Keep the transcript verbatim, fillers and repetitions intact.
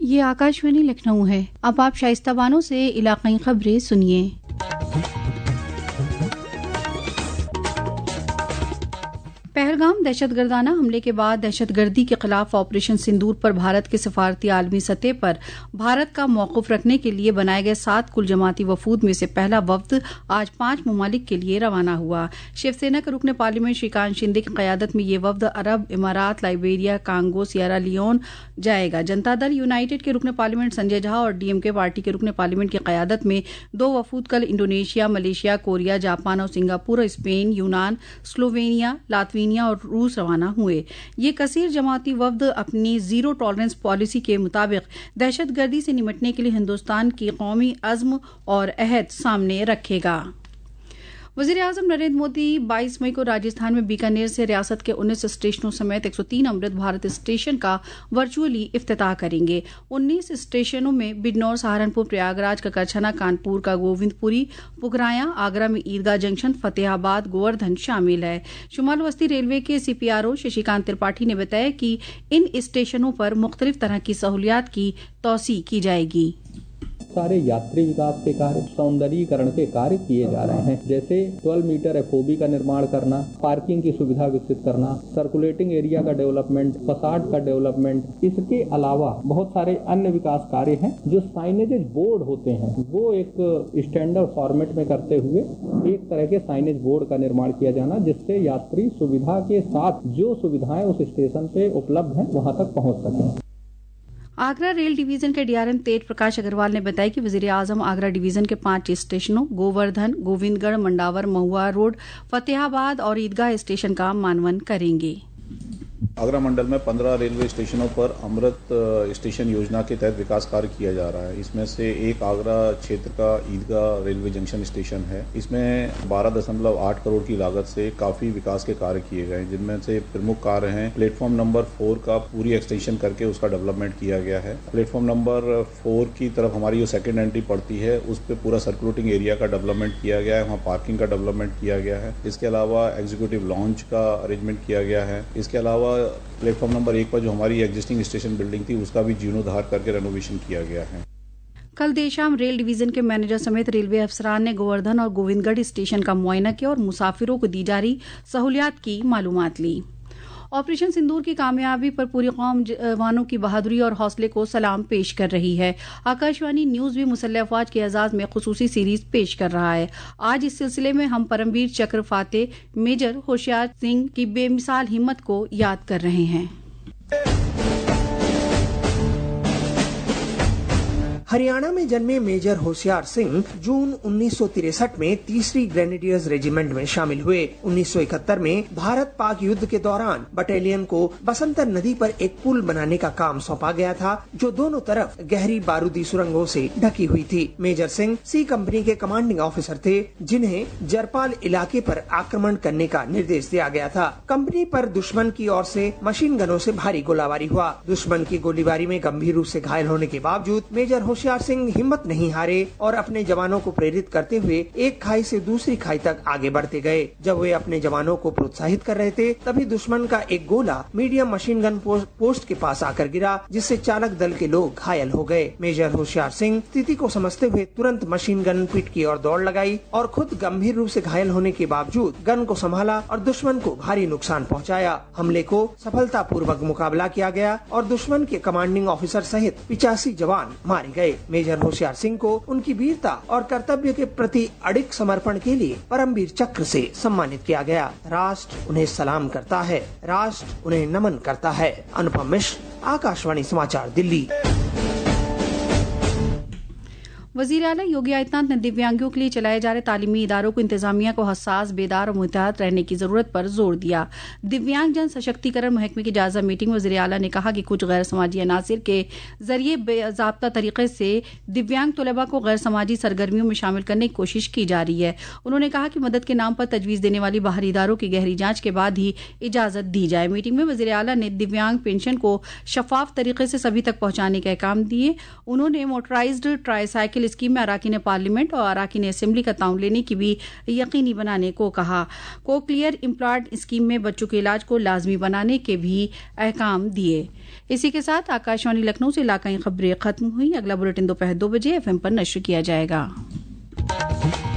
ये आकाशवाणी लखनऊ है। अब आप शाइस्ता बानो से इलाकाई खबरें सुनिए। पहलगाम दहशतगर्दाना हमले के बाद दहशतगर्दी के खिलाफ ऑपरेशन सिंदूर पर भारत के सफारती आलमी सतह पर भारत का मौकूफ रखने के लिए बनाए गए सात कुल जमाती वफूद में से पहला वफ्द आज पांच ममालिक के लिए रवाना हुआ। शिवसेना के रुकने पार्लियामेंट श्रीकांत शिंदे की क़यादत में ये वफ्द अरब इमारात, लाइबेरिया, कांगो, सियरा लियोन जाएगा। जनता दल यूनाइटेड के रुकने पार्लियामेंट संजय झा और डीएमके पार्टी के रुकने पार्लियामेंट की क़यादत में दो वफूद कल इंडोनेशिया, मलेशिया, कोरिया, जापान और सिंगापुर, स्पेन, यूनान, स्लोवेनिया, लातविया और रूस रवाना हुए। ये कसीर जमाती वफ्द अपनी जीरो टॉलरेंस पॉलिसी के मुताबिक दहशतगर्दी से निपटने के लिए हिंदुस्तान की कौमी अज़्म और अहद सामने रखेगा। वज़ीर आज़म नरेंद्र मोदी बाईस मई को राजस्थान में बीकानेर से रियासत के उन्नीस स्टेशनों समेत एक सौ तीन अमृत भारत स्टेशन का वर्चुअली इफ्तिताह करेंगे। उन्नीस स्टेशनों में बिजनौर, सहारनपुर, प्रयागराज, ककरछना, कानपुर का गोविंदपुरी, पुगराया, आगरा में ईदगाह जंक्शन, फतेहाबाद, गोवर्धन शामिल है। शुमाल वस्ती रेलवे के सीपीआरओ शशिकांत त्रिपाठी ने बताया कि इन स्टेशनों पर मुख्तलिफ तरह की सहूलियात की तौसी की जाएगी। सारे यात्री विकास के कार्य, सौंदर्यीकरण के कार्य किए जा रहे हैं, जैसे बारह मीटर एफओबी का निर्माण करना, पार्किंग की सुविधा विकसित करना, सर्कुलेटिंग एरिया का डेवलपमेंट, फसाड का डेवलपमेंट। इसके अलावा बहुत सारे अन्य विकास कार्य हैं। जो साइनेज बोर्ड होते हैं वो एक स्टैंडर्ड फॉर्मेट में करते हुए एक तरह के साइनेज बोर्ड का निर्माण किया जाना, जिससे यात्री सुविधा के साथ जो सुविधाएं उस स्टेशन पे उपलब्ध हैं वहां तक पहुंच सकें। आगरा रेल डिवीजन के डीआरएम तेज प्रकाश अग्रवाल ने बताया कि वजीर आजम आगरा डिवीजन के पांच स्टेशनों गोवर्धन, गोविंदगढ़, मंडावर, महुआ रोड, फतेहाबाद और ईदगाह स्टेशन का मानवन करेंगे। आगरा मंडल में पंद्रह रेलवे स्टेशनों पर अमृत स्टेशन योजना के तहत विकास कार्य किया जा रहा है। इसमें से एक आगरा क्षेत्र का ईदगाह रेलवे जंक्शन स्टेशन है। इसमें बारह दशमलव आठ करोड़ की लागत से काफी विकास के कार्य किए गए, जिनमें से प्रमुख कार्य हैं प्लेटफॉर्म नंबर फोर का पूरी एक्सटेंशन करके उसका डेवलपमेंट किया गया है। प्लेटफॉर्म नंबर फोर की तरफ हमारी जो सेकेंड एंट्री पड़ती है उस पर पूरा सर्कुलेटिंग एरिया का डेवलपमेंट किया गया है, वहाँ पार्किंग का डेवलपमेंट किया गया है। इसके अलावा एग्जीक्यूटिव लॉन्च का अरेंजमेंट किया गया है। इसके अलावा प्लेटफॉर्म नंबर एक पर जो हमारी एग्जिस्टिंग स्टेशन बिल्डिंग थी उसका भी जीर्णोद्धार करके रेनोवेशन किया गया है। कल देर शाम रेल डिवीजन के मैनेजर समेत रेलवे अफसरान ने गोवर्धन और गोविंदगढ़ स्टेशन का मुआयना किया और मुसाफिरों को दी जा रही सहूलियात की मालूमात ली। ऑपरेशन सिंदूर की कामयाबी पर पूरी कौम जवानों की बहादुरी और हौसले को सलाम पेश कर रही है। आकाशवाणी न्यूज भी मुसल्लह अफवाज के एजाज में खुसूसी सीरीज पेश कर रहा है। आज इस सिलसिले में हम परमवीर चक्र फाते मेजर होशियार सिंह की बेमिसाल हिम्मत को याद कर रहे हैं। हरियाणा में जन्मे मेजर होशियार सिंह जून उन्नीस सौ तिरसठ में तीसरी ग्रेनेडियर्स रेजिमेंट में शामिल हुए। उन्नीस सौ इकहत्तर में भारत पाक युद्ध के दौरान बटालियन को बसंतर नदी पर एक पुल बनाने का काम सौंपा गया था, जो दोनों तरफ गहरी बारूदी सुरंगों से ढकी हुई थी। मेजर सिंह सी कंपनी के कमांडिंग ऑफिसर थे, जिन्हें जरपाल इलाके पर आक्रमण करने का निर्देश दिया गया था। कंपनी पर दुश्मन की ओर से मशीन गनों से भारी गोलाबारी हुआ। दुश्मन की गोलीबारी में गंभीर रूप से घायल होने के बावजूद मेजर होशियार सिंह हिम्मत नहीं हारे और अपने जवानों को प्रेरित करते हुए एक खाई से दूसरी खाई तक आगे बढ़ते गए। जब वे अपने जवानों को प्रोत्साहित कर रहे थे, तभी दुश्मन का एक गोला मीडियम मशीन गन पोस्ट के पास आकर गिरा, जिससे चालक दल के लोग घायल हो गए। मेजर होशियार सिंह स्थिति को समझते हुए तुरंत मशीन गन पिट की ओर दौड़ लगाई और खुद गंभीर रूप से घायल होने के बावजूद गन को संभाला और दुश्मन को भारी नुकसान पहुँचाया। हमले को सफलता पूर्वक मुकाबला किया गया और दुश्मन के कमांडिंग ऑफिसर सहित पिचासी जवान मारे गए। मेजर होशियार सिंह को उनकी वीरता और कर्तव्य के प्रति अडिग समर्पण के लिए परमवीर चक्र से सम्मानित किया गया। राष्ट्र उन्हें सलाम करता है, राष्ट्र उन्हें नमन करता है। अनुपम मिश्र, आकाशवाणी समाचार, दिल्ली। वज़ीर आला योगी आदित्यनाथ ने दिव्यांगों के लिए चलाए जा रहे तालीमी इदारों को इंतजामिया को हसास, बेदार और मुतहद रहने की जरूरत पर जोर दिया। दिव्यांग जन सशक्तिकरण महकमे की जायजा मीटिंग में वज़ीर आला ने कहा कि कुछ गैर समाजी अनासिर के जरिए बेज़ाब्ता तरीके से दिव्यांग तलबा को गैर समाजी सरगर्मियों में शामिल करने की कोशिश की जा रही है। उन्होंने कहा कि मदद के नाम पर तजवीज़ देने वाली बाहरी इदारों की गहरी जांच के बाद ही इजाजत दी जाए। मीटिंग में वज़ीर आला ने दिव्यांग पेंशन को शफाफ तरीके से सभी तक पहुंचाने के अहकाम दिए। उन्होंने मोटराइज्ड ट्राईसाइकिल मेडिकल स्कीम में अराकीन पार्लियामेंट और अराकीन असेंबली का ताउन लेने की भी यकीनी बनाने को कहा। कोक्लियर इम्प्लांट स्कीम में बच्चों के इलाज को लाजमी बनाने के भी अहकाम दिए। इसी के साथ आकाशवाणी लखनऊ से इलाकाई खबरें खत्म हुई। अगला बुलेटिन दोपहर दो बजे एफ एम पर नश्र किया जाएगा।